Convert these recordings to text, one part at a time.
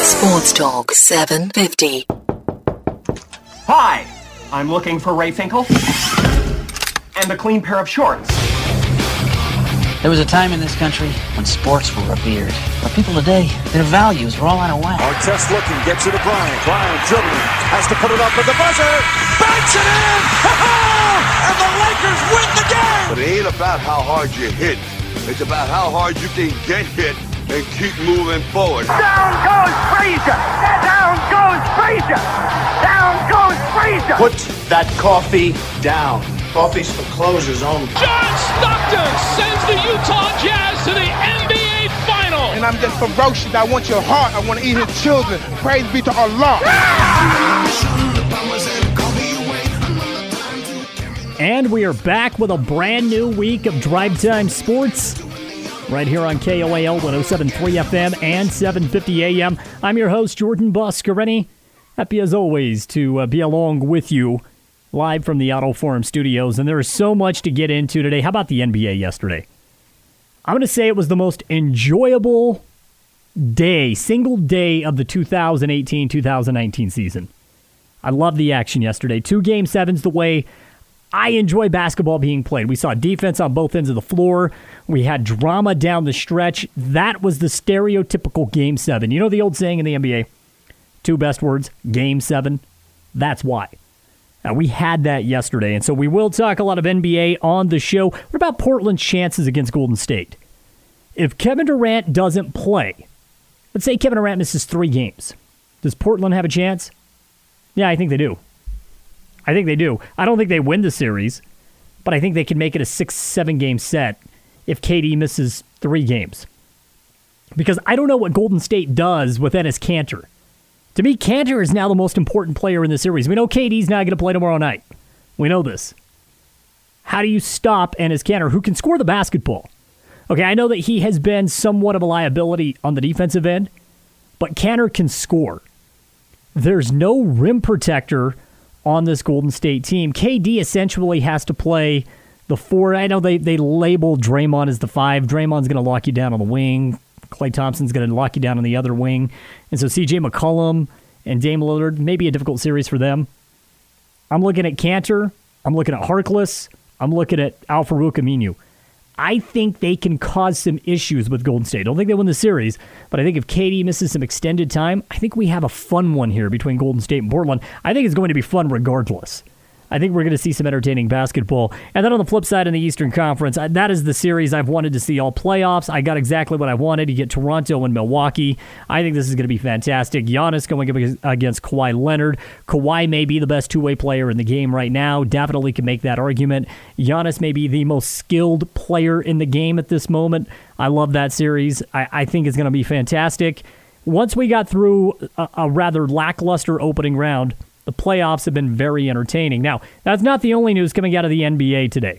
Sports Talk 750. Hi, I'm looking for Ray Finkel and a clean pair of shorts. There was a time in this country when sports were revered. But people today, their values are all out of whack. Artest looking, gets it to Bryant. Bryant dribbling, has to put it up with the buzzer. Banks it in! And the Lakers win the game! But it ain't about how hard you hit. It's about how hard you can get hit and keep moving forward. Down goes Frazier! Down goes Frazier! Down goes Frazier! Put that coffee down. Coffee's for closers only. John Stockton sends the Utah Jazz to the NBA Final. And I'm just ferocious. I want your heart. I want to eat his children. Praise be to Allah. And we are back with a brand new week of Drive Time Sports right here on KOAL 107.3 FM and 750 AM. I'm your host, Jordan Boscarini. Happy as always to be along with you live from the Auto Forum studios. And there is so much to get into today. How about the NBA yesterday? I'm going to say it was the most enjoyable day, single day of the 2018-2019 season. I love the action yesterday. 2 Game 7s the way I enjoy basketball being played. We saw defense on both ends of the floor. We had drama down the stretch. That was the stereotypical Game 7. You know the old saying in the NBA? 2 best words, Game 7. That's why. We had that yesterday, and so we will talk a lot of NBA on the show. What about Portland's chances against Golden State? If Kevin Durant doesn't play, let's say Kevin Durant misses 3 games, does Portland have a chance? Yeah, I think they do. I don't think they win the series, but I think they can make it a 6-7 game set if KD misses 3 games. Because I don't know what Golden State does with Enes Kanter. To me, Kanter is now the most important player in the series. We know KD's not going to play tomorrow night. We know this. How do you stop Enes Kanter, who can score the basketball? Okay, I know that he has been somewhat of a liability on the defensive end, but Kanter can score. There's no rim protector on this Golden State team. KD essentially has to play the 4. I know they label Draymond as the 5. Draymond's going to lock you down on the wing. Klay Thompson's going to lock you down on the other wing. And so CJ McCollum and Dame Lillard, maybe a difficult series for them. I'm looking at Kanter. I'm looking at Harkless. I'm looking at Al-Farouq Aminu. I think they can cause some issues with Golden State. I don't think they win the series, but I think if KD misses some extended time, I think we have a fun one here between Golden State and Portland. I think it's going to be fun regardless. I think we're going to see some entertaining basketball. And then on the flip side in the Eastern Conference, that is the series I've wanted to see all playoffs. I got exactly what I wanted to get Toronto and Milwaukee. I think this is going to be fantastic. Giannis going up against Kawhi Leonard. Kawhi may be the best two-way player in the game right now. Definitely can make that argument. Giannis may be the most skilled player in the game at this moment. I love that series. I think it's going to be fantastic. Once we got through a rather lackluster opening round, the playoffs have been very entertaining. Now, that's not the only news coming out of the NBA today.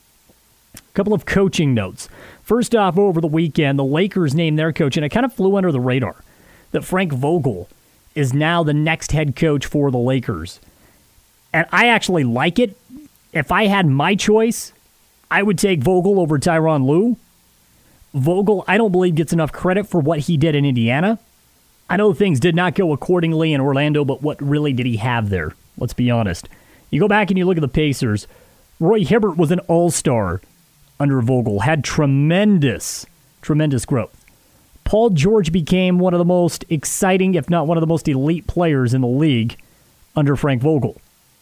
A couple of coaching notes. First off, over the weekend, the Lakers named their coach, and it kind of flew under the radar, that Frank Vogel is now the next head coach for the Lakers. And I actually like it. If I had my choice, I would take Vogel over Tyronn Lue. Vogel, I don't believe, gets enough credit for what he did in Indiana. I know things did not go accordingly in Orlando, but what really did he have there? Let's be honest. You go back and you look at the Pacers. Roy Hibbert was an all-star under Vogel, had tremendous growth. Paul George became one of the most exciting, if not one of the most elite players in the league under Frank Vogel.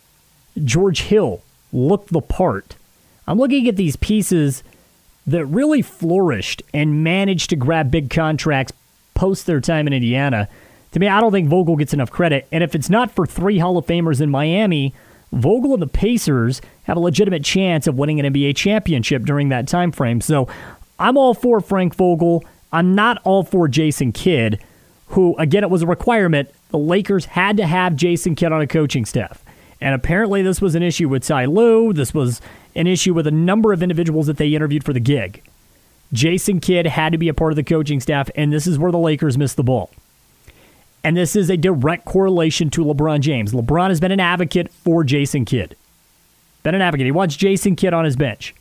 George Hill looked the part. I'm looking at these pieces that really flourished and managed to grab big contracts post their time in Indiana. To me, I don't think Vogel gets enough credit. And if it's not for 3 Hall of Famers in Miami, Vogel and the Pacers have a legitimate chance of winning an NBA championship during that time frame. So I'm all for Frank Vogel. I'm not all for Jason Kidd, who, again, it was a requirement. The Lakers had to have Jason Kidd on a coaching staff. And apparently this was an issue with Ty Lue. This was an issue with a number of individuals that they interviewed for the gig. Jason Kidd had to be a part of the coaching staff, and this is where the Lakers missed the ball. And this is a direct correlation to LeBron James. LeBron has been an advocate for Jason Kidd. Been an advocate. He wants Jason Kidd on his bench.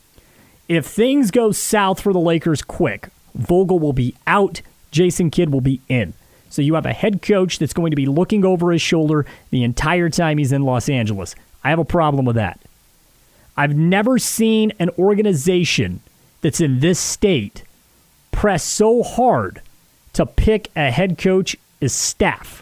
If things go south for the Lakers quick, Vogel will be out, Jason Kidd will be in. So you have a head coach that's going to be looking over his shoulder the entire time he's in Los Angeles. I have a problem with that. I've never seen an organization that's in this state press so hard to pick a head coach as staff.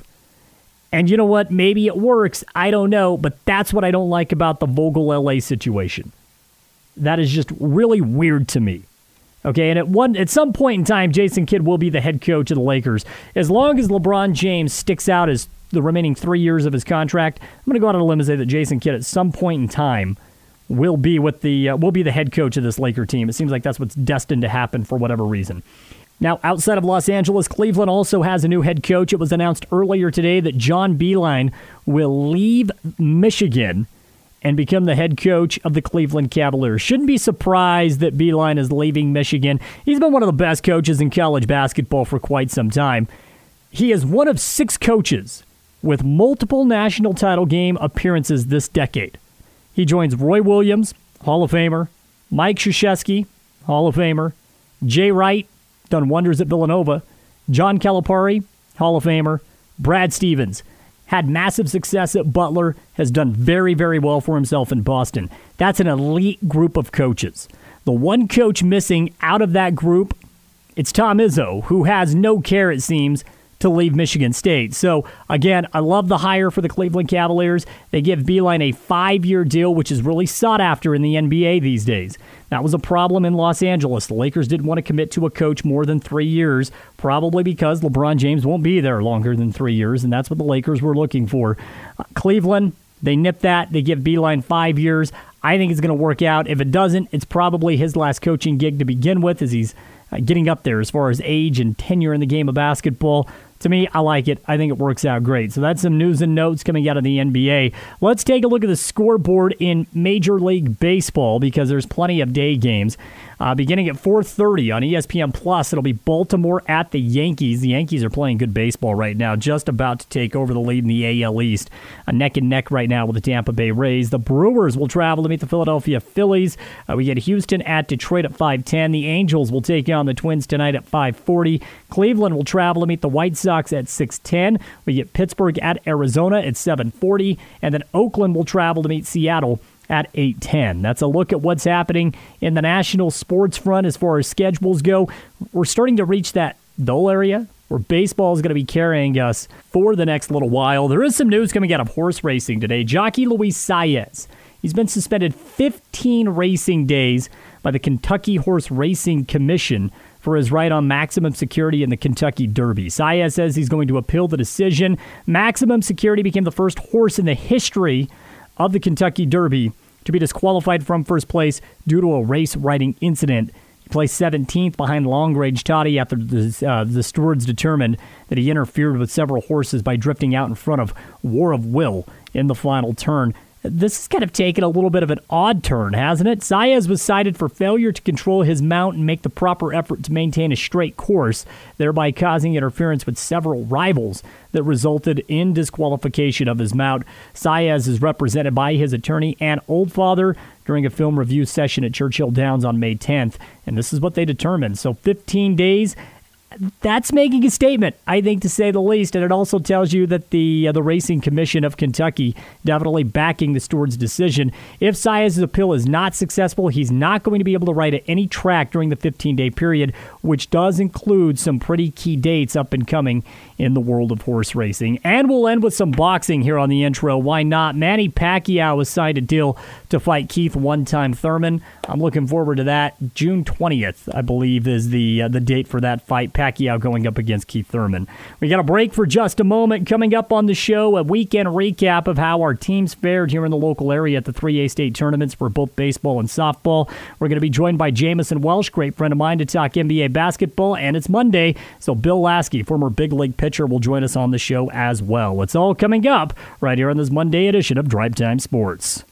And you know what? Maybe it works. I don't know. But that's what I don't like about the Vogel LA situation. That is just really weird to me. Okay, and at some point in time, Jason Kidd will be the head coach of the Lakers. As long as LeBron James sticks out as the remaining 3 years of his contract, I'm going to go out on a limb and say that Jason Kidd at some point in time will be the head coach of this Laker team. It seems like that's what's destined to happen for whatever reason. Now, outside of Los Angeles, Cleveland also has a new head coach. It was announced earlier today that John Beilein will leave Michigan and become the head coach of the Cleveland Cavaliers. Shouldn't be surprised that Beilein is leaving Michigan. He's been one of the best coaches in college basketball for quite some time. He is one of 6 coaches with multiple national title game appearances this decade. He joins Roy Williams, Hall of Famer, Mike Krzyzewski, Hall of Famer, Jay Wright, done wonders at Villanova, John Calipari, Hall of Famer, Brad Stevens, had massive success at Butler, has done very, very well for himself in Boston. That's an elite group of coaches. The one coach missing out of that group, it's Tom Izzo, who has no care, it seems, to leave Michigan State. So, again, I love the hire for the Cleveland Cavaliers. They give Beilein a 5-year deal, which is really sought after in the NBA these days. That was a problem in Los Angeles. The Lakers didn't want to commit to a coach more than 3 years, probably because LeBron James won't be there longer than 3 years, and that's what the Lakers were looking for. Cleveland, they nip that. They give Beilein 5 years. I think it's going to work out. If it doesn't, it's probably his last coaching gig to begin with, as he's getting up there as far as age and tenure in the game of basketball. To me, I like it. I think it works out great. So that's some news and notes coming out of the NBA. Let's take a look at the scoreboard in Major League Baseball because there's plenty of day games. Beginning at 4:30 on ESPN Plus, it'll be Baltimore at the Yankees. The Yankees are playing good baseball right now, just about to take over the lead in the AL East. Neck and neck right now with the Tampa Bay Rays. The Brewers will travel to meet the Philadelphia Phillies. We get Houston at Detroit at 5:10. The Angels will take on the Twins tonight at 5:40. Cleveland will travel to meet the White Sox at 6:10. We get Pittsburgh at Arizona at 7:40. And then Oakland will travel to meet Seattle at 8:10. That's a look at what's happening in the national sports front as far as schedules go. We're starting to reach that dull area where baseball is going to be carrying us for the next little while. There is some news coming out of horse racing today. Jockey Luis Saez, he's been suspended 15 racing days by the Kentucky Horse Racing Commission for his right on maximum security in the Kentucky Derby. Saez says he's going to appeal the decision. Maximum security became the first horse in the history of the Kentucky Derby to be disqualified from first place due to a race riding incident. He placed 17th behind Longrange Toddy after the stewards determined that he interfered with several horses by drifting out in front of War of Will in the final turn. This has kind of taken a little bit of an odd turn, hasn't it? Saez was cited for failure to control his mount and make the proper effort to maintain a straight course, thereby causing interference with several rivals that resulted in disqualification of his mount. Saez is represented by his attorney, Ann Oldfather, during a film review session at Churchill Downs on May 10th, and this is what they determined. So 15 days. That's making a statement, I think, to say the least, and it also tells you that the Racing Commission of Kentucky definitely backing the steward's decision. If Saez's appeal is not successful, he's not going to be able to ride at any track during the 15-day period, which does include some pretty key dates up and coming in the world of horse racing. And we'll end with some boxing here on the intro. Why not? Manny Pacquiao has signed a deal to fight Keith "One-Time" Thurman. I'm looking forward to that. June 20th, I believe, is the date for that fight. Pacquiao going up against Keith Thurman. We got a break for just a moment. Coming up on the show, a weekend recap of how our teams fared here in the local area at the 3A state tournaments for both baseball and softball. We're going to be joined by Jamison Welsh, great friend of mine, to talk NBA basketball, and it's Monday, so Bill Lasky, former big league pitcher, will join us on the show as well. It's all coming up right here on this Monday edition of Drive Time Sports.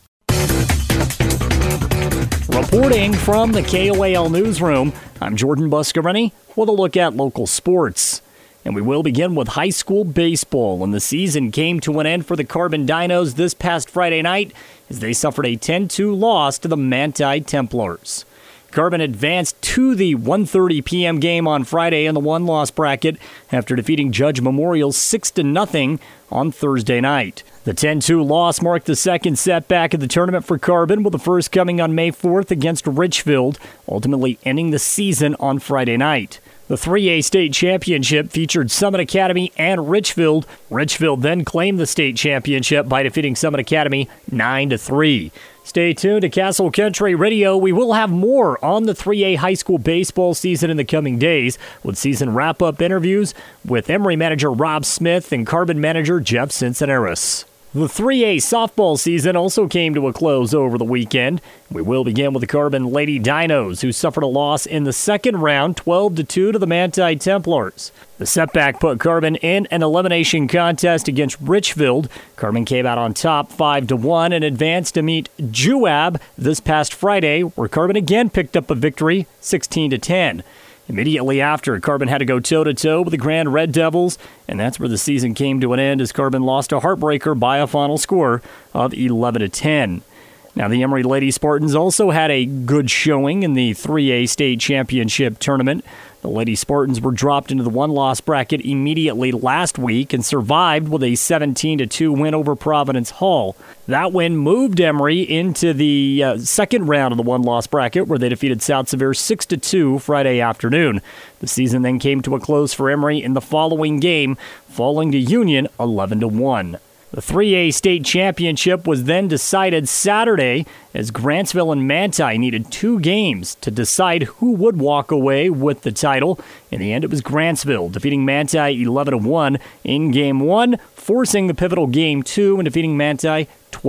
Reporting from the KOAL newsroom, I'm Jordan Buscarini with a look at local sports. And we will begin with high school baseball, and the season came to an end for the Carbon Dinos this past Friday night as they suffered a 10-2 loss to the Manti Templars. Carbon advanced to the 1:30 p.m. game on Friday in the one-loss bracket after defeating Judge Memorial 6-0 on Thursday night. The 10-2 loss marked the second setback of the tournament for Carbon, with the first coming on May 4th against Richfield, ultimately ending the season on Friday night. The 3A state championship featured Summit Academy and Richfield. Richfield then claimed the state championship by defeating Summit Academy 9-3. Stay tuned to Castle Country Radio. We will have more on the 3A high school baseball season in the coming days, with season wrap-up interviews with Emory manager Rob Smith and Carbon manager Jeff Cincinnati. The 3A softball season also came to a close over the weekend. We will begin with the Carbon Lady Dinos, who suffered a loss in the second round, 12-2 to the Manti Templars. The setback put Carbon in an elimination contest against Richfield. Carbon came out on top 5-1 and advanced to meet Juab this past Friday, where Carbon again picked up a victory, 16-10. Immediately after, Carbon had to go toe-to-toe with the Grand Red Devils, and that's where the season came to an end as Carbon lost a heartbreaker by a final score of 11-10. Now, the Emory Lady Spartans also had a good showing in the 3A state championship tournament. The Lady Spartans were dropped into the one-loss bracket immediately last week and survived with a 17-2 win over Providence Hall. That win moved Emory into the second round of the one-loss bracket, where they defeated South Sevier 6-2 Friday afternoon. The season then came to a close for Emory in the following game, falling to Union 11-1. The 3A state championship was then decided Saturday as Grantsville and Manti needed 2 games to decide who would walk away with the title. In the end, it was Grantsville defeating Manti 11-1 in Game 1, forcing the pivotal Game 2 and defeating Manti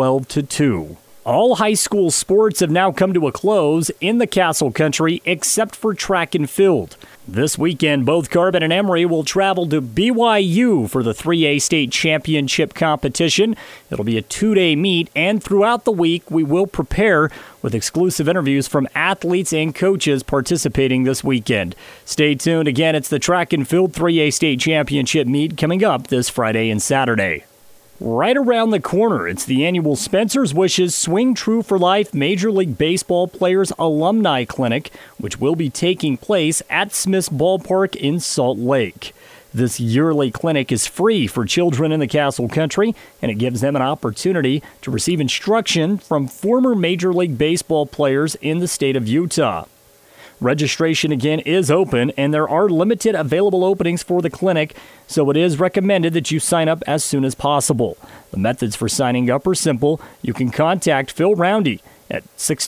12-2. All high school sports have now come to a close in the Castle Country except for track and field. This weekend, both Carbon and Emory will travel to BYU for the 3A state championship competition. It'll be a 2-day meet, and throughout the week, we will prepare with exclusive interviews from athletes and coaches participating this weekend. Stay tuned. Again, it's the track and field 3A state championship meet coming up this Friday and Saturday. Right around the corner, it's the annual Spencer's Wishes Swing True for Life Major League Baseball Players Alumni Clinic, which will be taking place at Smith's Ballpark in Salt Lake. This yearly clinic is free for children in the Castle Country, and it gives them an opportunity to receive instruction from former Major League Baseball players in the state of Utah. Registration again is open, and there are limited available openings for the clinic, so it is recommended that you sign up as soon as possible. The methods for signing up are simple. You can contact Phil Roundy at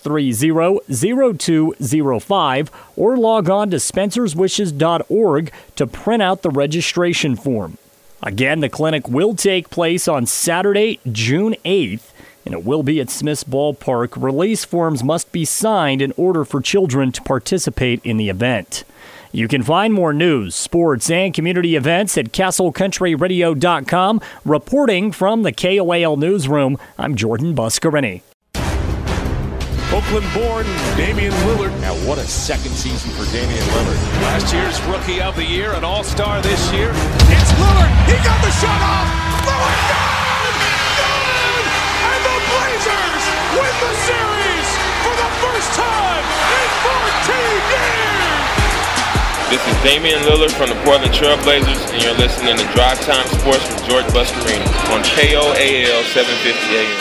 630-0205 or log on to spencerswishes.org to print out the registration form. Again, the clinic will take place on Saturday, June 8th, and it will be at Smith's Ballpark. Release forms must be signed in order for children to participate in the event. You can find more news, sports, and community events at castlecountryradio.com. Reporting from the KOAL Newsroom, I'm Jordan Buscarini. Oakland-born Damian Lillard. Now, what a second season for Damian Lillard. Last year's Rookie of the Year, an All-Star this year. It's Lillard. He got the shot off. Lillard, good! And the Blazers win the series for the first time in 14 years! This is Damian Lillard from the Portland Trail Blazers, and you're listening to Drive Time Sports with George Buscarini on KOAL 750 AM.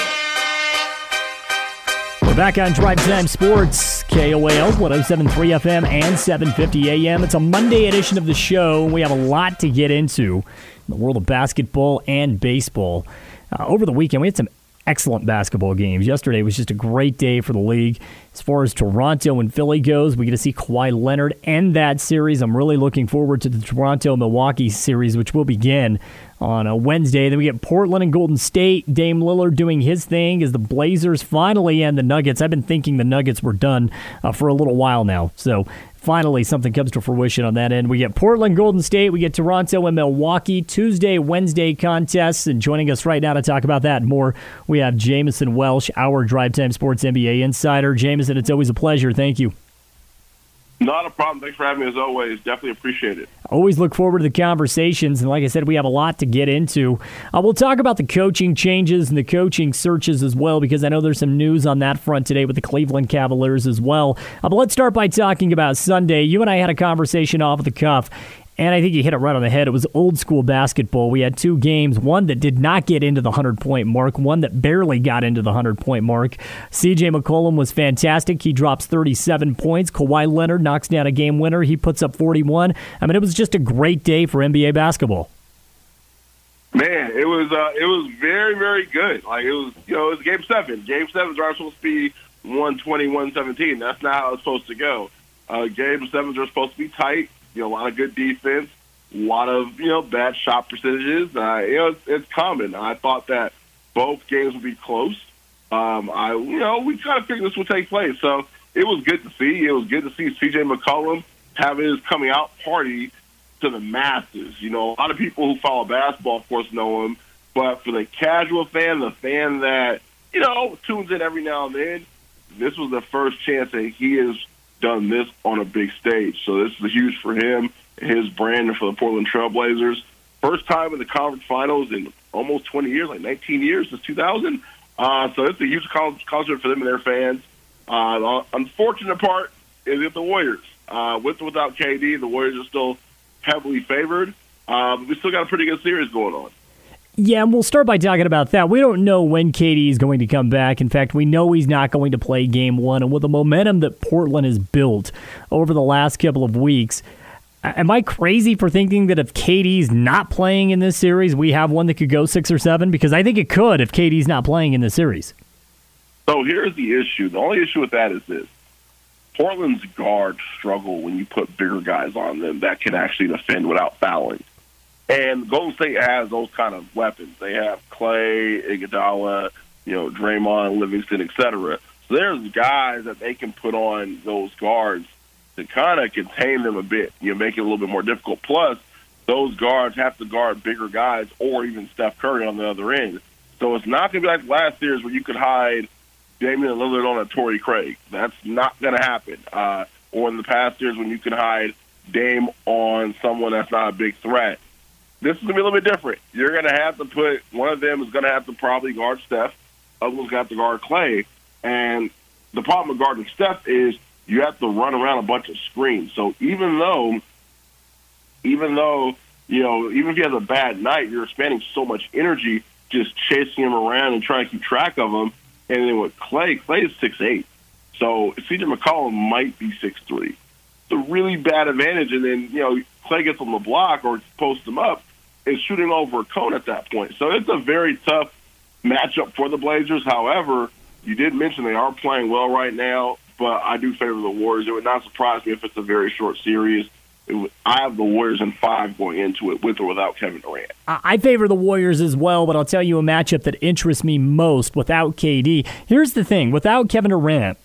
We're back on Drive Time Sports, KOAL 107.3 FM and 750 AM. It's a Monday edition of the show. We have a lot to get into in the world of basketball and baseball. Over the weekend, we had some excellent basketball games. Yesterday was just a great day for the league. As far as Toronto and Philly goes, we get to see Kawhi Leonard end that series. I'm really looking forward to the Toronto-Milwaukee series, which will begin on a Wednesday. Then we get Portland and Golden State. Dame Lillard doing his thing as the Blazers finally end the Nuggets. I've been thinking the Nuggets were done for a little while now. So finally, something comes to fruition on that end. We get Portland, Golden State. We get Toronto and Milwaukee. Tuesday, Wednesday contests. And joining us right now to talk about that and more, we have Jamison Welsh, our Drive Time Sports NBA insider. Jamison, it's always a pleasure. Thank you. Not a problem. Thanks for having me as always. Definitely appreciate it. Always look forward to the conversations, and like I said, we have a lot to get into. We'll talk about the coaching changes and the coaching searches as well, because I know there's some news on that front today with the Cleveland Cavaliers as well. But let's start by talking about Sunday. You and I had a conversation off the cuff, and I think you hit it right on the head. It was old school basketball. We had two games, one that did not get into the 100-point mark, one that barely got into the 100-point mark. C.J. McCollum was fantastic. He drops 37 points. Kawhi Leonard knocks down a game winner. He puts up 41. I mean, it was just a great day for NBA basketball. Man, it was very, very good. Like, it was Game 7. Game 7 are supposed to be 120, 117. That's not how it's supposed to go. Game 7s are supposed to be tight. A lot of good defense, a lot of, bad shot percentages. It's common. I thought that both games would be close. We kind of figured this would take place. So it was good to see. It was good to see C.J. McCollum have his coming out party to the masses. A lot of people who follow basketball, of course, know him. But for the casual fan, the fan that, tunes in every now and then, this was the first chance that he has done this on a big stage. So this is huge for him, his brand, and for the Portland Trailblazers. First time in the conference finals in almost 20 years, like 19 years since 2000. So it's a huge concert for them and their fans. The unfortunate part is that the Warriors, with or without KD, the Warriors are still heavily favored. But we still got a pretty good series going on. Yeah, and we'll start by talking about that. We don't know when KD is going to come back. In fact, we know he's not going to play Game 1. And with the momentum that Portland has built over the last couple of weeks, am I crazy for thinking that if KD's not playing in this series, we have one that could go 6 or 7? Because I think it could if KD's not playing in this series. So here's the issue. The only issue with that is this. Portland's guards struggle when you put bigger guys on them that can actually defend without fouling. And Golden State has those kind of weapons. They have Clay, Iguodala, Draymond, Livingston, etc. So there's guys that they can put on those guards to kind of contain them a bit, make it a little bit more difficult. Plus, those guards have to guard bigger guys or even Steph Curry on the other end. So it's not going to be like last year's where you could hide Damian Lillard on a Torrey Craig. That's not going to happen. Or in the past years when you can hide Dame on someone that's not a big threat. This is going to be a little bit different. You're going to have to put – one of them is going to have to probably guard Steph. Other one's going to have to guard Clay. And the problem with guarding Steph is you have to run around a bunch of screens. So even though even if he has a bad night, you're expending so much energy just chasing him around and trying to keep track of him. And then with Clay is 6'8". So C.J. McCollum might be 6'3". It's a really bad advantage. And then, Clay gets on the block or posts him up, is shooting over a cone at that point. So it's a very tough matchup for the Blazers. However, you did mention they are playing well right now, but I do favor the Warriors. It would not surprise me if it's a very short series. I have the Warriors in 5 going into it, with or without Kevin Durant. I favor the Warriors as well, but I'll tell you a matchup that interests me most without KD. Here's the thing. Without Kevin Durant,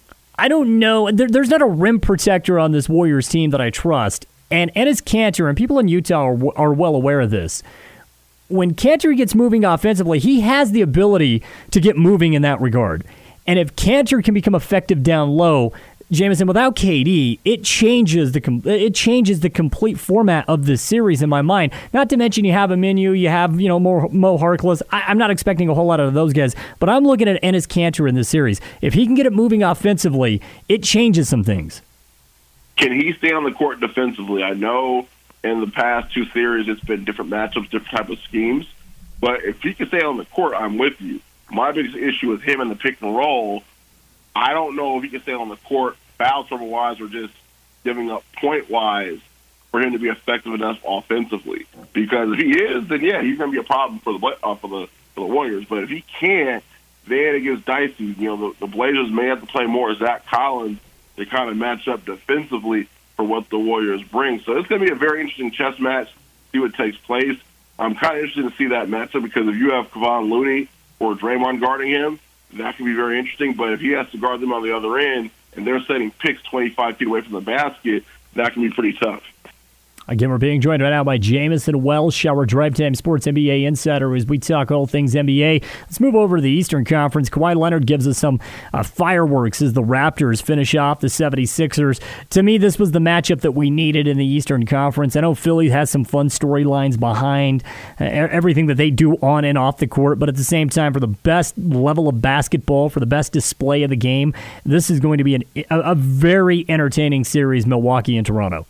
I don't know. There's not a rim protector on this Warriors team that I trust. And Enes Kanter, and people in Utah are well aware of this. When Kanter gets moving offensively, he has the ability to get moving in that regard. And if Kanter can become effective down low, Jameson, without KD, it changes the complete format of this series in my mind. Not to mention you have Aminu, you have Mo Harkless. I'm not expecting a whole lot out of those guys, but I'm looking at Enes Kanter in this series. If he can get it moving offensively, it changes some things. Can he stay on the court defensively? I know in the past 2 series it's been different matchups, different type of schemes. But if he can stay on the court, I'm with you. My biggest issue is him in the pick and roll. I don't know if he can stay on the court foul trouble-wise or just giving up point-wise for him to be effective enough offensively. Because if he is, then, yeah, he's going to be a problem for the Warriors. But if he can't, then it gets dicey. The Blazers may have to play more Zach Collins to kind of match up defensively for what the Warriors bring. So it's going to be a very interesting chess match, see what takes place. I'm kind of interested to see that matchup because if you have Kevon Looney or Draymond guarding him, that can be very interesting. But if he has to guard them on the other end and they're setting picks 25 feet away from the basket, that can be pretty tough. Again, we're being joined right now by Jamison Welsh, our Drive Time Sports NBA insider, as we talk all things NBA. Let's move over to the Eastern Conference. Kawhi Leonard gives us some fireworks as the Raptors finish off the 76ers. To me, this was the matchup that we needed in the Eastern Conference. I know Philly has some fun storylines behind everything that they do on and off the court, but at the same time, for the best level of basketball, for the best display of the game, this is going to be a very entertaining series, Milwaukee and Toronto.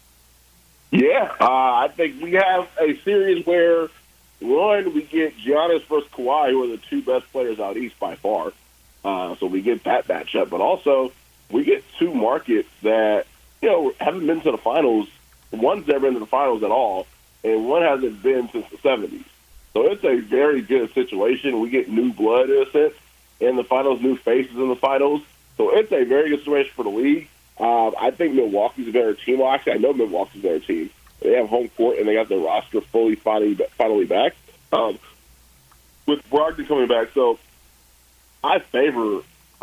Yeah, I think we have a series where, one, we get Giannis versus Kawhi, who are the two best players out east by far. So we get that matchup. But also, we get two markets that, haven't been to the finals. One's never been to the finals at all, and one hasn't been since the 70s. So it's a very good situation. We get new blood, in a sense, in the finals, new faces in the finals. So it's a very good situation for the league. I think Milwaukee's a better team. Well, actually, I know Milwaukee's a better team. They have home court, and they got their roster finally back. With Brogdon coming back, so I favor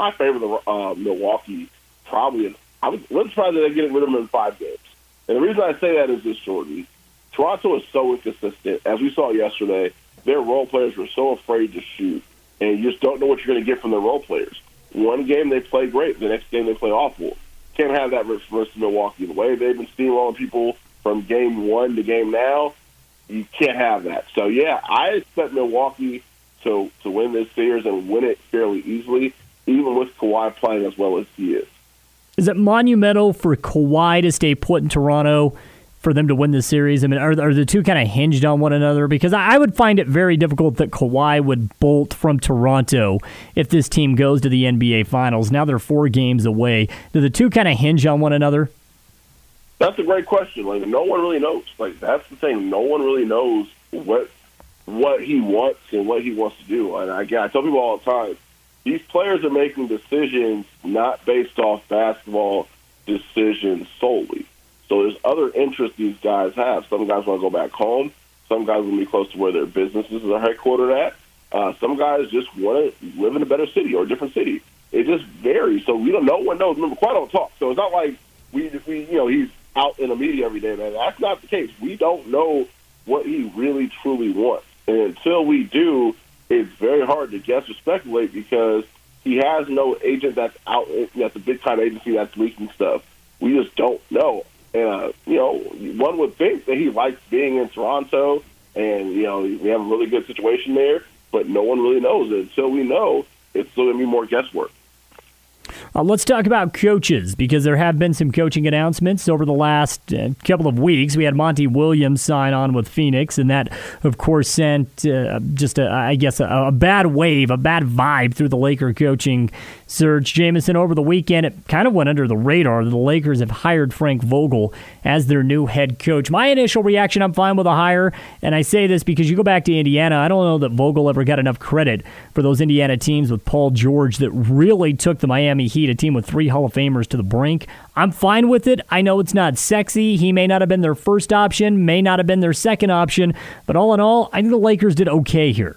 the Milwaukee probably. I was surprised that they get rid of them in 5 games. And the reason I say that is this, Jordan. Toronto is so inconsistent. As we saw yesterday, their role players were so afraid to shoot, and you just don't know what you're going to get from their role players. One game they play great, the next game they play awful. Can't have that versus Milwaukee. The way they've been steamrolling people from game one to game now, you can't have that. So, yeah, I expect Milwaukee to win this series and win it fairly easily, even with Kawhi playing as well as he is. Is it monumental for Kawhi to stay put in Toronto for them to win this series? I mean, are the two kind of hinged on one another? Because I would find it very difficult that Kawhi would bolt from Toronto if this team goes to the NBA Finals. Now they're 4 games away. Do the two kind of hinge on one another? That's a great question. Like, no one really knows. Like, that's the thing. No one really knows what he wants and what he wants to do. And I tell people all the time, these players are making decisions not based off basketball decisions solely. So there's other interests these guys have. Some guys want to go back home. Some guys want to be close to where their businesses are headquartered at. Some guys just want to live in a better city or a different city. It just varies. So no one knows. Remember, Kawhi don't talk. So it's not like he's out in the media every day, man. That's not the case. We don't know what he really truly wants. And until we do, it's very hard to guess or speculate because he has no agent that's out. That's a big-time agency that's leaking stuff. We just don't know. And, one would think that he likes being in Toronto and, we have a really good situation there, but no one really knows. And until we know, it's still going to be more guesswork. Let's talk about coaches because there have been some coaching announcements over the last couple of weeks. We had Monty Williams sign on with Phoenix, and that, of course, sent just a bad wave, a bad vibe through the Laker coaching search. Jamison, over the weekend, it kind of went under the radar. The Lakers have hired Frank Vogel as their new head coach. My initial reaction, I'm fine with a hire, and I say this because you go back to Indiana, I don't know that Vogel ever got enough credit for those Indiana teams with Paul George that really took the Miami Heat, a team with 3 Hall of Famers, to the brink. I'm fine with it. I know it's not sexy. He may not have been their first option, may not have been their second option, but all in all, I think the Lakers did okay here.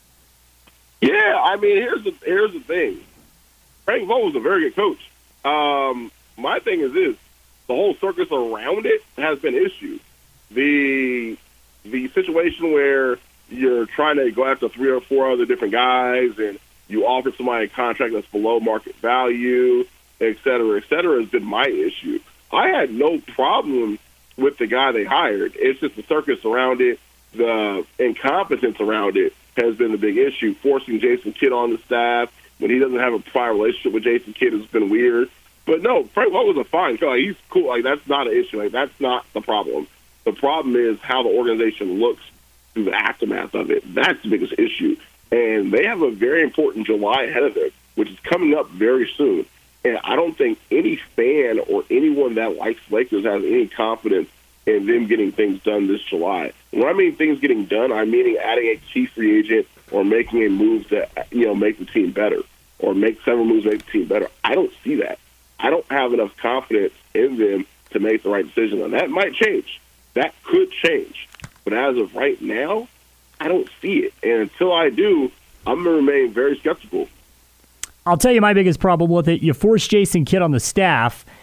Yeah, I mean, here's the thing. Frank Vogel's a very good coach. My thing is this. The whole circus around it has been issued. The situation where you're trying to go after 3 or 4 other different guys and you offer somebody a contract that's below market value, et cetera, has been my issue. I had no problem with the guy they hired. It's just the circus around it, the incompetence around it has been the big issue. Forcing Jason Kidd on the staff when he doesn't have a prior relationship with Jason Kidd has been weird. But no, Frank Vogel's a fine coach. Like, he's cool. Like, that's not an issue. Like, that's not the problem. The problem is how the organization looks through the aftermath of it. That's the biggest issue. And they have a very important July ahead of them, which is coming up very soon. And I don't think any fan or anyone that likes Lakers has any confidence in them getting things done this July. When I mean things getting done, I mean adding a key free agent or making a move to make the team better or make several moves to make the team better. I don't see that. I don't have enough confidence in them to make the right decision. And that might change. That could change. But as of right now, I don't see it. And until I do, I'm going to remain very skeptical. I'll tell you my biggest problem with it. You force Jason Kidd on the staff,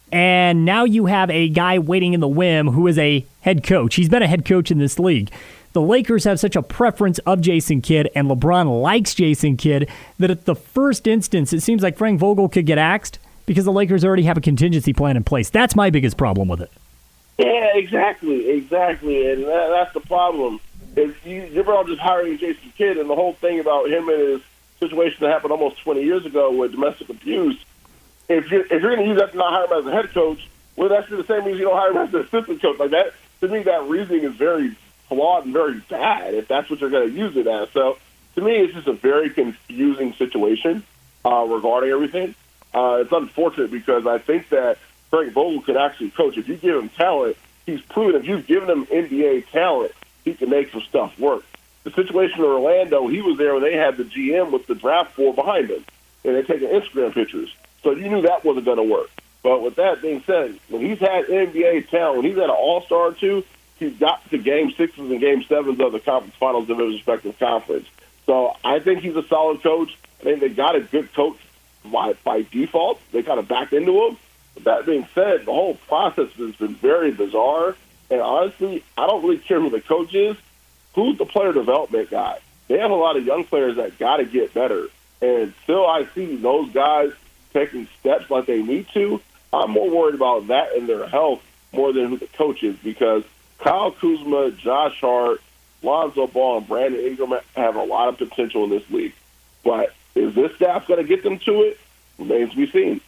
And now you have a guy waiting in the wing who is a head coach. He's been a head coach in this league. The Lakers have such a preference of Jason Kidd, and LeBron likes Jason Kidd, that at the first instance, it seems like Frank Vogel could get axed because the Lakers already have a contingency plan in place. That's my biggest problem with it. Yeah, exactly. And that's the problem. If you're all just hiring Jason Kidd, and the whole thing about him and his situation that happened almost 20 years ago with domestic abuse, if you're going to use that to not hire him as a head coach, well, that's the same reason you don't hire him as an assistant coach. Like that, to me, that reasoning is very flawed and very bad if that's what you're going to use it as. So, to me, it's just a very confusing situation regarding everything. It's unfortunate because I think that Frank Vogel could actually coach. If you give him talent, he's proven if you've given him NBA talent, he can make some stuff work. The situation in Orlando, he was there when they had the GM with the draft board behind him, and they're taking Instagram pictures. So you knew that wasn't going to work. But with that being said, when he's had NBA talent, when he's had an all-star or two, he's got to Game 6s and Game 7s of the conference finals of his respective conference. So I think he's a solid coach. I think they got a good coach by default. They kind of backed into him. But that being said, the whole process has been very bizarre. And honestly, I don't really care who the coach is. Who's the player development guy? They have a lot of young players that got to get better. And until I see those guys taking steps like they need to, I'm more worried about that and their health more than who the coach is, because Kyle Kuzma, Josh Hart, Lonzo Ball, and Brandon Ingram have a lot of potential in this league. But is this staff going to get them to it? Remains to be seen.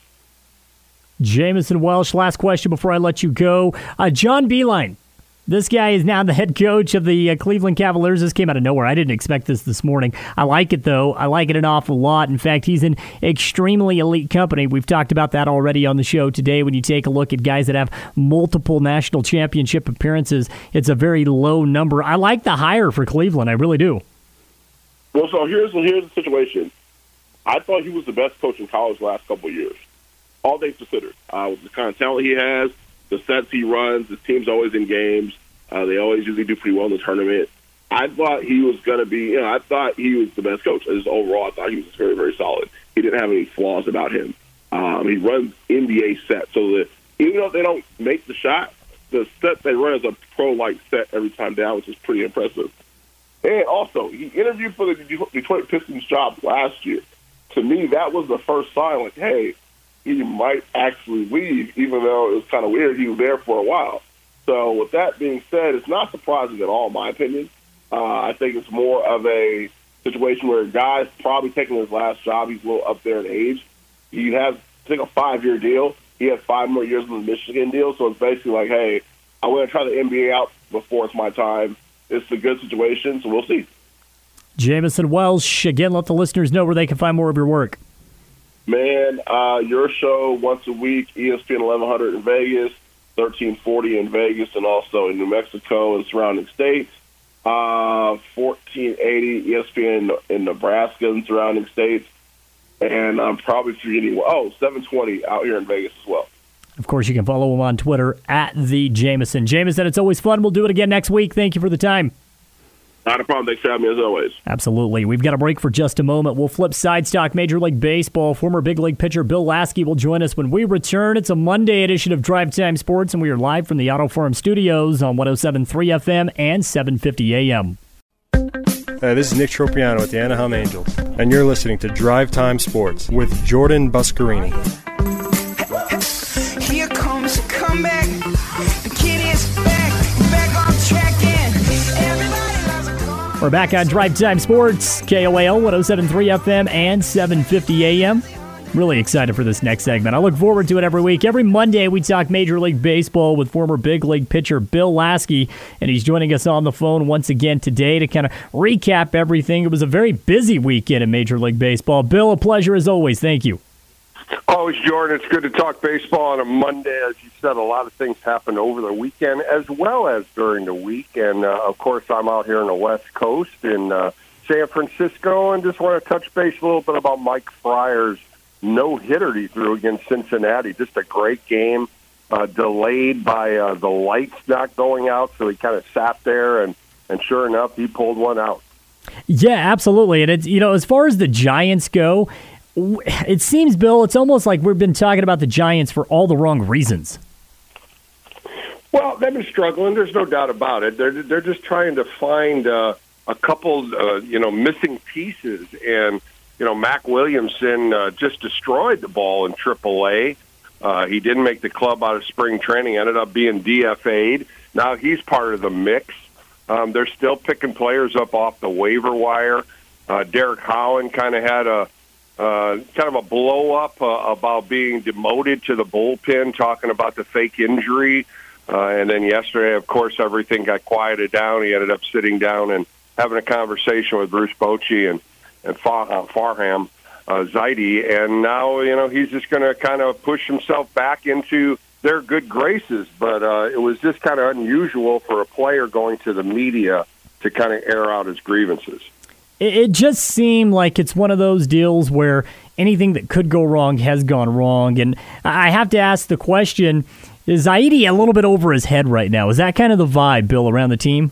Jamison Welsh, last question before I let you go. John Beilein. This guy is now the head coach of the Cleveland Cavaliers. This came out of nowhere. I didn't expect this morning. I like it, though. I like it an awful lot. In fact, he's in extremely elite company. We've talked about that already on the show today. When you take a look at guys that have multiple national championship appearances, it's a very low number. I like the hire for Cleveland. I really do. Well, so here's the situation. I thought he was the best coach in college the last couple of years, all things considered. With the kind of talent he has, the sets he runs, his team's always in games. They always usually do pretty well in the tournament. I thought he was going to be, I thought he was the best coach. Just overall, I thought he was very, very solid. He didn't have any flaws about him. He runs NBA sets, so that even though they don't make the shot, the set they run is a pro-like set every time down, which is pretty impressive. And also, he interviewed for the Detroit Pistons job last year. To me, that was the first sign, like, hey, he might actually leave, even though it was kind of weird. He was there for a while. So with that being said, it's not surprising at all, in my opinion. I think it's more of a situation where a guy's probably taking his last job. He's a little up there in age. He has, I think, a 5-year deal. He has 5 more years on the Michigan deal. So it's basically like, hey, I want to try the NBA out before it's my time. It's a good situation, so we'll see. Jamison Welsh, again, let the listeners know where they can find more of your work. Man, your show once a week, ESPN 1100 in Vegas, 1340 in Vegas, and also in New Mexico and surrounding states. 1480 ESPN in Nebraska and surrounding states. And I'm probably forgetting, 720 out here in Vegas as well. Of course, you can follow him on Twitter at @TheJamison. Jamison, it's always fun. We'll do it again next week. Thank you for the time. Not a problem. Thanks for having me, as always. Absolutely. We've got a break for just a moment. We'll flip side stock Major League Baseball. Former big league pitcher Bill Lasky will join us when we return. It's a Monday edition of Drive Time Sports, and we are live from the Auto Forum Studios on 107.3 FM and 750 AM. This is Nick Tropiano at the Anaheim Angels, and you're listening to Drive Time Sports with Jordan Buscarini. Here comes a comeback. The kid is back on track, and everybody loves a call. We're back on Drive Time Sports, KOAL 107.3 FM and 750 AM. Really excited for this next segment. I look forward to it every week. Every Monday, we talk Major League Baseball with former big league pitcher Bill Lasky, and he's joining us on the phone once again today to kind of recap everything. It was a very busy weekend in Major League Baseball. Bill, a pleasure as always. Thank you. Always, Jordan. It's good to talk baseball on a Monday. As you said, a lot of things happened over the weekend as well as during the week. And, of course, I'm out here on the West Coast in San Francisco, and just want to touch base a little bit about Mike Fryer's no-hitter he threw against Cincinnati. Just a great game, delayed by the lights not going out, so he kind of sat there, and sure enough, he pulled one out. Yeah, absolutely. And it's, as far as the Giants go, it seems, Bill, it's almost like we've been talking about the Giants for all the wrong reasons. Well, they've been struggling. There's no doubt about it. They're just trying to find a couple, missing pieces. And, Mac Williamson just destroyed the ball in AAA. He didn't make the club out of spring training, ended up being DFA'd. Now he's part of the mix. They're still picking players up off the waiver wire. Derek Howen kind of had a blow-up about being demoted to the bullpen, talking about the fake injury. And then yesterday, of course, everything got quieted down. He ended up sitting down and having a conversation with Bruce Bochy and Farham Zaidi. And now, he's just going to kind of push himself back into their good graces. But it was just kind of unusual for a player going to the media to kind of air out his grievances. It just seemed like it's one of those deals where anything that could go wrong has gone wrong. And I have to ask the question, is Zaidi a little bit over his head right now? Is that kind of the vibe, Bill, around the team?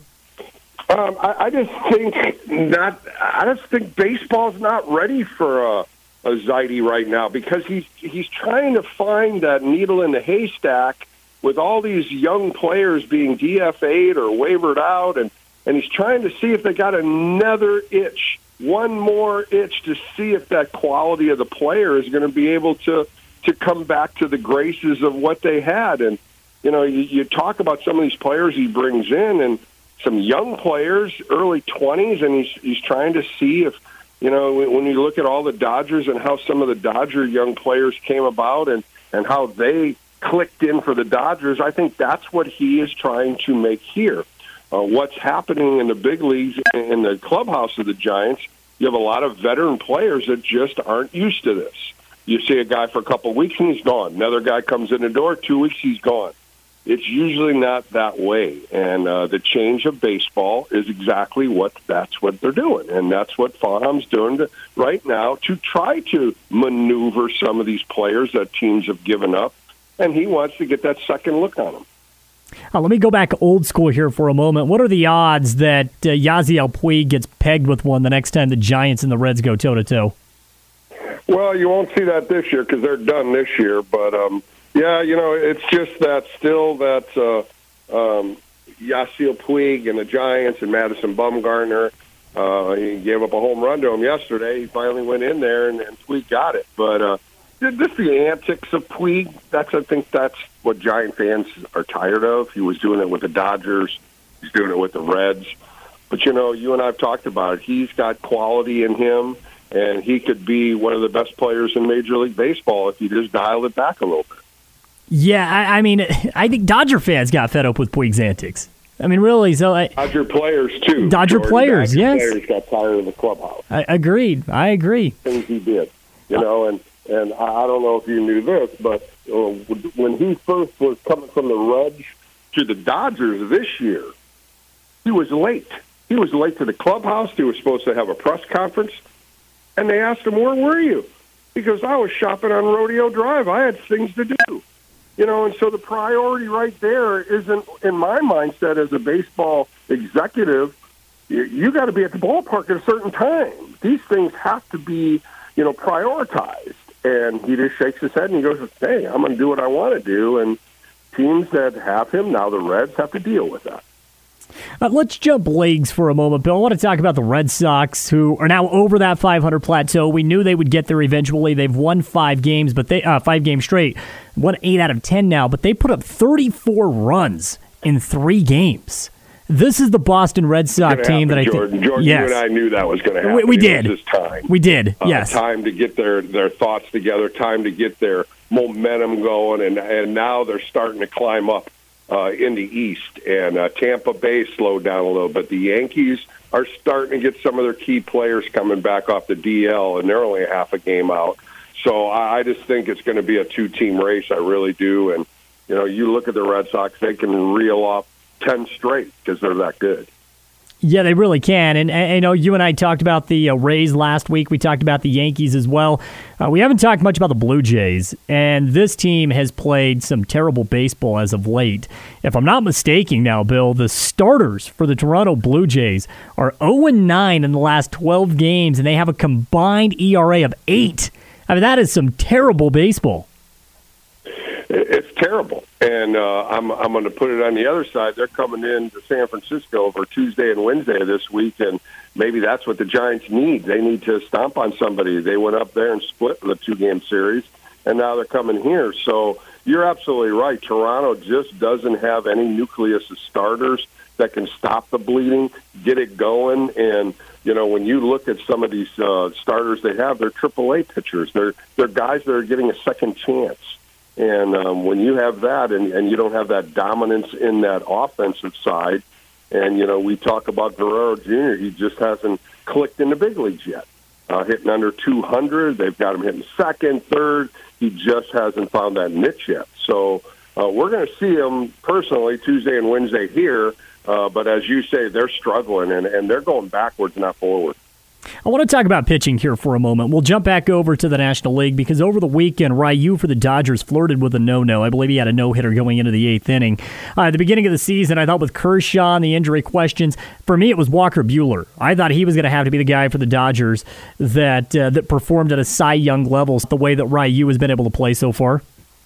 I just think not. I just think baseball's not ready for a Zaidi right now because he's trying to find that needle in the haystack with all these young players being DFA'd or wavered out, and he's trying to see if they got another itch, one more itch to see if that quality of the player is going to be able to come back to the graces of what they had. And, you talk about some of these players he brings in and some young players, early 20s, and he's trying to see if, when you look at all the Dodgers and how some of the Dodger young players came about and how they clicked in for the Dodgers, I think that's what he is trying to make here. What's happening in the big leagues, in the clubhouse of the Giants, you have a lot of veteran players that just aren't used to this. You see a guy for a couple of weeks and he's gone. Another guy comes in the door, 2 weeks, he's gone. It's usually not that way. And the change of baseball is exactly that's what they're doing. And that's what Farham's doing right now to try to maneuver some of these players that teams have given up. And he wants to get that second look on them. Let me go back old school here for a moment. What are the odds that Yasiel Puig gets pegged with one the next time the Giants and the Reds go toe-to-toe? Well, you won't see that this year because they're done this year. But, it's just that still that Yasiel Puig and the Giants and Madison Bumgarner, he gave up a home run to him yesterday. He finally went in there, and Puig got it. But just the antics of Puig, I think that's what Giant fans are tired of. He was doing it with the Dodgers. He's doing it with the Reds. But, you and I have talked about it. He's got quality in him, and he could be one of the best players in Major League Baseball if you just dial it back a little bit. Yeah, I think Dodger fans got fed up with Puig's antics. Really. So Dodger players, too. Dodger players, yes. Players got tired of the clubhouse. I agree. Things he did, and I don't know if you knew this, but when he first was coming from the Reds to the Dodgers this year, he was late. He was late to the clubhouse. He was supposed to have a press conference, and they asked him, "Where were you?" He goes, "I was shopping on Rodeo Drive. I had things to do." And so the priority right there isn't, in my mindset as a baseball executive, you got to be at the ballpark at a certain time. These things have to be, prioritized. And he just shakes his head and he goes, "Hey, I'm going to do what I want to do." And teams that have him, now the Reds, have to deal with that. Let's jump leagues for a moment, Bill. I want to talk about the Red Sox, who are now over that 500 plateau. We knew they would get there eventually. They've won 5 games, but 5 games straight, won 8 out of 10 now. But they put up 34 runs in 3 games. This is the Boston Red Sox team that I think. Jordan, yes. You and I knew that was going to happen. We did. It was just time. We did. Yes. Time to get their thoughts together. Time to get their momentum going, and now they're starting to climb up in the East. And Tampa Bay slowed down a little bit. The Yankees are starting to get some of their key players coming back off the DL, and they're only a half a game out. So I just think it's going to be a 2-team race. I really do. And you look at the Red Sox; they can reel off 10 straight because they're that good. Yeah, they really can. And I know you and I talked about the Rays last week. We talked about the Yankees as well. We haven't talked much about the Blue Jays. And this team has played some terrible baseball as of late. If I'm not mistaken now, Bill, the starters for the Toronto Blue Jays are 0-9 in the last 12 games, and they have a combined ERA of 8. I mean, that is some terrible baseball. It's terrible, and I'm going to put it on the other side. They're coming in to San Francisco for Tuesday and Wednesday this week, and maybe that's what the Giants need. They need to stomp on somebody. They went up there and split the 2-game series, and now they're coming here. So you're absolutely right. Toronto just doesn't have any nucleus of starters that can stop the bleeding, get it going, and when you look at some of these starters they have, they're AAA pitchers. They're guys that are getting a second chance. And when you have that and you don't have that dominance in that offensive side, and, we talk about Guerrero Jr., he just hasn't clicked in the big leagues yet. Hitting under 200, they've got him hitting second, third. He just hasn't found that niche yet. So we're going to see him personally Tuesday and Wednesday here, but as you say, they're struggling, and they're going backwards, not forward. I want to talk about pitching here for a moment. We'll jump back over to the National League because over the weekend, Ryu for the Dodgers flirted with a no-no. I believe he had a no-hitter going into the 8th inning. At the beginning of the season, I thought with Kershaw and the injury questions, for me it was Walker Buehler. I thought he was going to have to be the guy for the Dodgers that performed at a Cy Young level the way that Ryu has been able to play so far.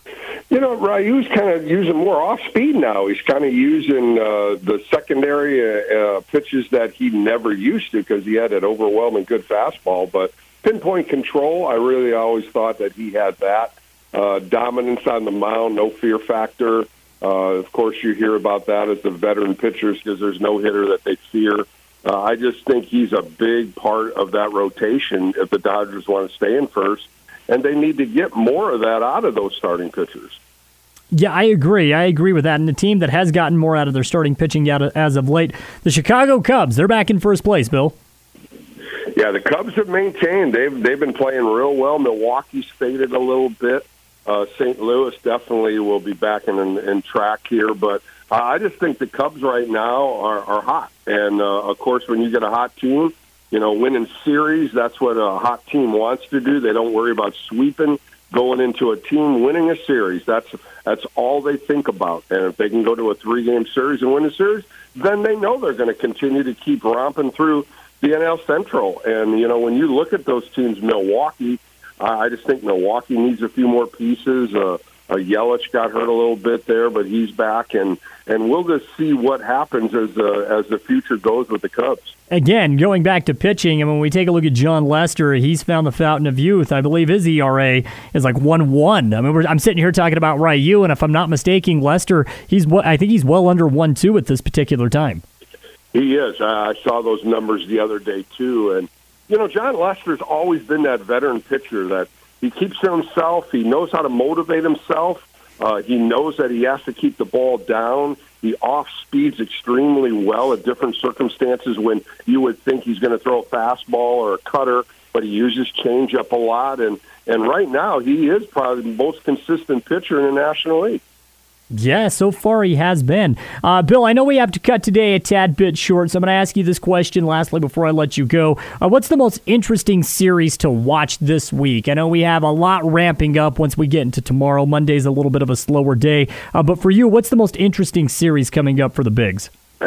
Ryu's kind of using more off-speed now. He's kind of using the secondary pitches that he never used to because he had an overwhelming good fastball. But pinpoint control, I really always thought that he had that. Dominance on the mound, no fear factor. Of course, you hear about that as the veteran pitchers because there's no hitter that they fear. I just think he's a big part of that rotation if the Dodgers want to stay in first. And they need to get more of that out of those starting pitchers. Yeah, I agree. I agree with that. And the team that has gotten more out of their starting pitching as of late, the Chicago Cubs, they're back in first place, Bill. Yeah, the Cubs have maintained. They've been playing real well. Milwaukee's faded a little bit. St. Louis definitely will be back in track here. But I just think the Cubs right now are hot. And, of course, when you get a hot team, winning series, that's what a hot team wants to do. They don't worry about sweeping, going into a team, winning a series. That's all they think about. And if they can go to a 3-game series and win a series, then they know they're going to continue to keep romping through the NL Central. And, when you look at those teams, Milwaukee, I just think Milwaukee needs a few more pieces. Yelich got hurt a little bit there, but he's back, and we'll just see what happens as the future goes with the Cubs. Again, going back to pitching, and when we take a look at John Lester, he's found the fountain of youth. I believe his ERA is like 1.1. I mean, I'm sitting here talking about Ryu, and if I'm not mistaken, Lester, I think he's well under 1.2 at this particular time. He is. I saw those numbers the other day too, and John Lester's always been that veteran pitcher that. He keeps to himself. He knows how to motivate himself. He knows that he has to keep the ball down. He off-speeds extremely well at different circumstances when you would think he's going to throw a fastball or a cutter, but he uses changeup a lot. And right now, he is probably the most consistent pitcher in the National League. Yeah, so far he has been. Bill, I know we have to cut today a tad bit short, so I'm going to ask you this question lastly before I let you go. What's the most interesting series to watch this week? I know we have a lot ramping up once we get into tomorrow. Monday's a little bit of a slower day. But for you, what's the most interesting series coming up for the Bigs?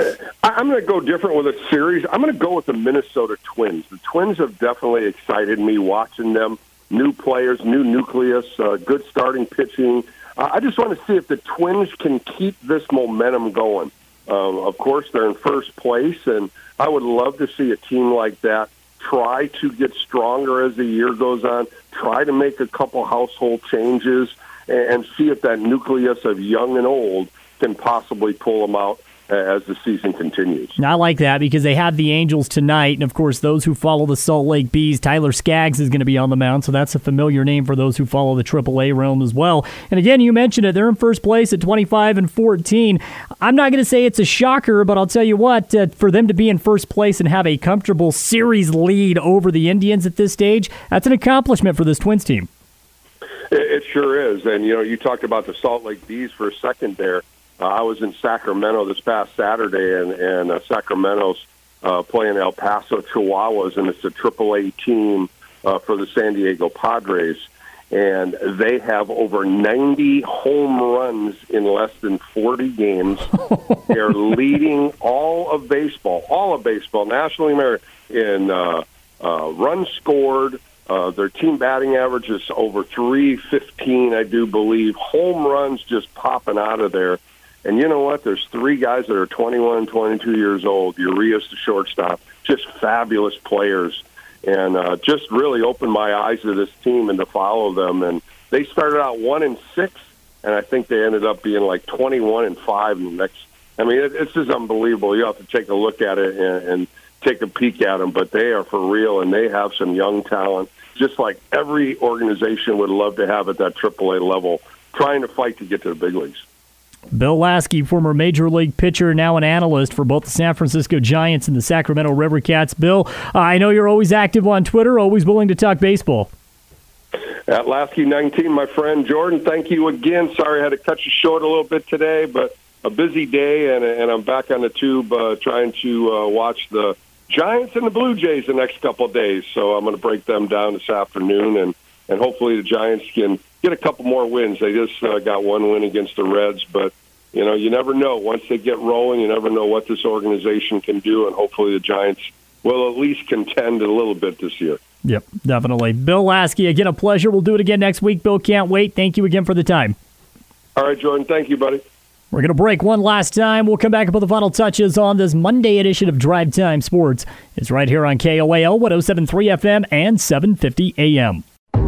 I'm going to go different with a series. I'm going to go with the Minnesota Twins. The Twins have definitely excited me watching them. New players, new nucleus, good starting pitching. I just want to see if the Twins can keep this momentum going. Of course, they're in first place, and I would love to see a team like that try to get stronger as the year goes on, try to make a couple household changes, and see if that nucleus of young and old can possibly pull them out as the season continues. I like that because they have the Angels tonight, and of course those who follow the Salt Lake Bees, Tyler Skaggs is going to be on the mound, so that's a familiar name for those who follow the AAA realm as well. And again, you mentioned it, they're in first place at 25-14. I'm not going to say it's a shocker, but I'll tell you what, for them to be in first place and have a comfortable series lead over the Indians at this stage, that's an accomplishment for this Twins team. It sure is, and you talked about the Salt Lake Bees for a second there. I was in Sacramento this past Saturday, and Sacramento's playing El Paso Chihuahuas, and it's a AAA team for the San Diego Padres. And they have over 90 home runs in less than 40 games. They're leading all of baseball, National League in runs scored, Their team batting average is over 315, I do believe. Home runs just popping out of there. And you know what? There's 3 guys that are 21, 22 years old. Urias, the shortstop, just fabulous players. And just really opened my eyes to this team and to follow them. And they started out 1-6, and I think they ended up being like 21-5 in the next. I mean, it's just unbelievable. You have to take a look at it and take a peek at them. But they are for real, and they have some young talent, just like every organization would love to have at that AAA level, trying to fight to get to the big leagues. Bill Lasky, former Major League pitcher, now an analyst for both the San Francisco Giants and the Sacramento River Cats. Bill, I know you're always active on Twitter, always willing to talk baseball. At Lasky19, my friend. Jordan, thank you again. Sorry I had to cut you short a little bit today, but a busy day, and I'm back on the tube trying to watch the Giants and the Blue Jays the next couple of days. So I'm going to break them down this afternoon, and hopefully the Giants can get a couple more wins. They just got 1 win against the Reds, but you never know. Once they get rolling, you never know what this organization can do, and hopefully the Giants will at least contend a little bit this year. Yep, definitely. Bill Lasky, again, a pleasure. We'll do it again next week. Bill, can't wait. Thank you again for the time. All right, Jordan. Thank you, buddy. We're going to break one last time. We'll come back and put the final touches on this Monday edition of Drive Time Sports. It's right here on KOAL 107.3 FM and 750 AM.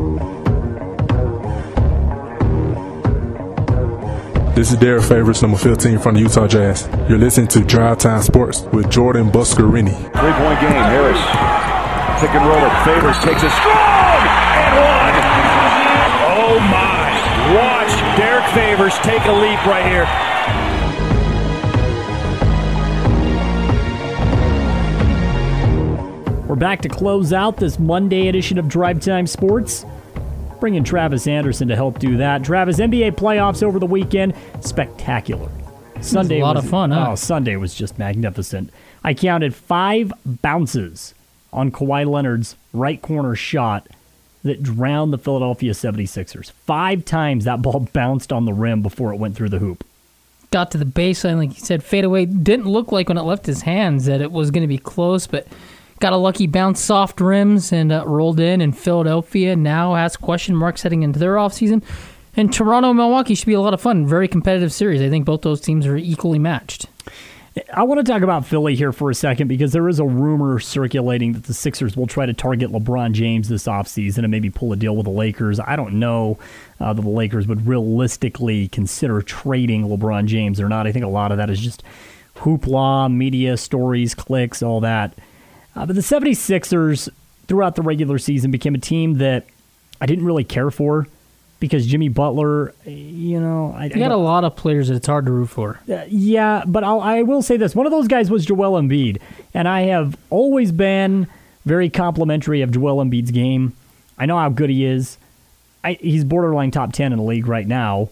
This is Derek Favors, number 15 from the Utah Jazz. You're listening to Drive Time Sports with Jordan Buscarini. 3-point game. Harris, pick and roll it. Favors takes a strong and one. Oh my! Watch Derek Favors take a leap right here. We're back to close out this Monday edition of Drive Time Sports. Bringing Travis Anderson to help do that. Travis, NBA playoffs over the weekend, spectacular. Sunday was a lot of fun, huh? Oh, Sunday was just magnificent. I counted 5 bounces on Kawhi Leonard's right corner shot that drowned the Philadelphia 76ers. 5 times that ball bounced on the rim before it went through the hoop. Got to the baseline, like you said, fadeaway. Didn't look like when it left his hands that it was going to be close, but got a lucky bounce, soft rims, and rolled in. And Philadelphia now has question marks heading into their offseason. And Toronto and Milwaukee should be a lot of fun. Very competitive series. I think both those teams are equally matched. I want to talk about Philly here for a second because there is a rumor circulating that the Sixers will try to target LeBron James this offseason and maybe pull a deal with the Lakers. I don't know that the Lakers would realistically consider trading LeBron James or not. I think a lot of that is just hoopla, media stories, clicks, all that. But the 76ers, throughout the regular season, became a team that I didn't really care for because Jimmy Butler, you got a lot of players that it's hard to root for. Yeah, but I will say this. One of those guys was Joel Embiid, and I have always been very complimentary of Joel Embiid's game. I know how good he is. He's borderline top 10 in the league right now.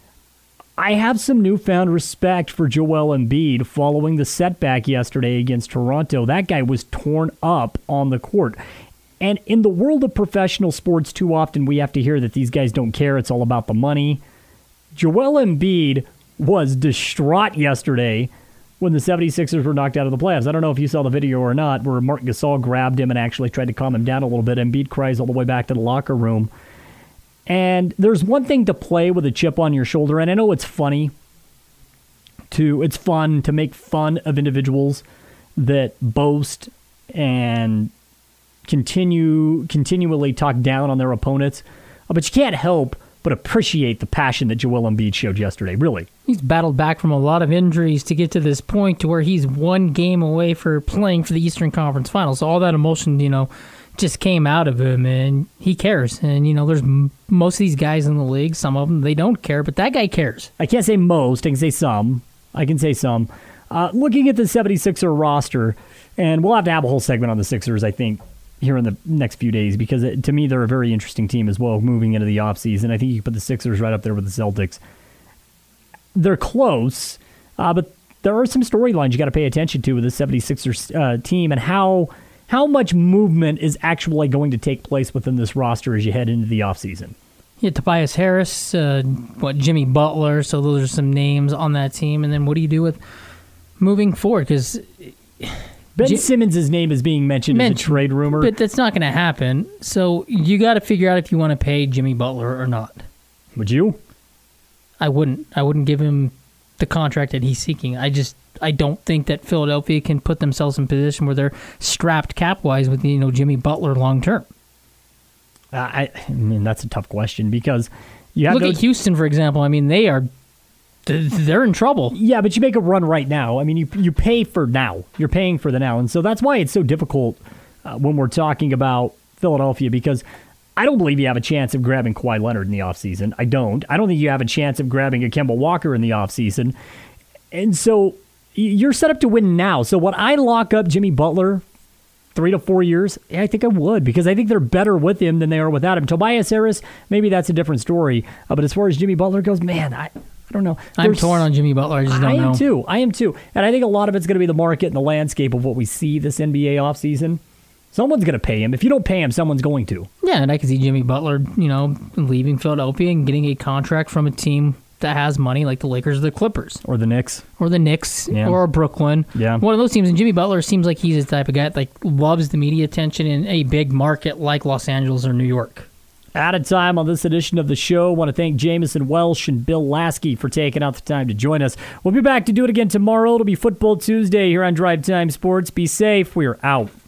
I have some newfound respect for Joel Embiid following the setback yesterday against Toronto. That guy was torn up on the court. And in the world of professional sports, too often we have to hear that these guys don't care. It's all about the money. Joel Embiid was distraught yesterday when the 76ers were knocked out of the playoffs. I don't know if you saw the video or not, where Marc Gasol grabbed him and actually tried to calm him down a little bit. Embiid cries all the way back to the locker room. And there's one thing to play with a chip on your shoulder, and I know it's funny. It's fun to make fun of individuals that boast and continually talk down on their opponents. But you can't help but appreciate the passion that Joel Embiid showed yesterday, really. He's battled back from a lot of injuries to get to this point to where he's 1 game away for playing for the Eastern Conference Finals. So all that emotion, just came out of him, and he cares. And, there's most of these guys in the league, some of them, they don't care, but that guy cares. I can't say most, I can say some. Looking at the 76er roster, and we'll have to have a whole segment on the Sixers, I think, here in the next few days, because to me, they're a very interesting team as well moving into the offseason. I think you can put the Sixers right up there with the Celtics. They're close, but there are some storylines you got to pay attention to with the 76ers team and how much movement is actually going to take place within this roster as you head into the offseason. Yeah, Tobias Harris, Jimmy Butler, so those are some names on that team. And then what do you do with moving forward? Because Ben Simmons' name is being mentioned as a trade rumor. But that's not going to happen. So you got to figure out if you want to pay Jimmy Butler or not. Would you? I wouldn't. I wouldn't give him the contract that he's seeking. I don't think that Philadelphia can put themselves in a position where they're strapped cap-wise with Jimmy Butler long term. I mean, that's a tough question because you have look at Houston, for example. I mean, they're in trouble. Yeah, but you make a run right now. I mean, you pay for now. You're paying for the now, and so that's why it's so difficult when we're talking about Philadelphia because I don't believe you have a chance of grabbing Kawhi Leonard in the offseason. I don't think you have a chance of grabbing a Kemba Walker in the offseason. And so you're set up to win now. So would I lock up Jimmy Butler 3 to 4 years? Yeah, I think I would because I think they're better with him than they are without him. Tobias Harris, maybe that's a different story. But as far as Jimmy Butler goes, man, I don't know. I'm torn on Jimmy Butler. I just don't know. I am too. And I think a lot of it's going to be the market and the landscape of what we see this NBA offseason. Someone's going to pay him. If you don't pay him, someone's going to. Yeah, and I can see Jimmy Butler, leaving Philadelphia and getting a contract from a team that has money like the Lakers or the Clippers. Or the Knicks. Yeah. Or Brooklyn. Yeah. One of those teams. And Jimmy Butler seems like he's the type of guy that loves the media attention in a big market like Los Angeles or New York. Out of time on this edition of the show. I want to thank Jamison Welsh and Bill Lasky for taking out the time to join us. We'll be back to do it again tomorrow. It'll be Football Tuesday here on Drive Time Sports. Be safe. We are out.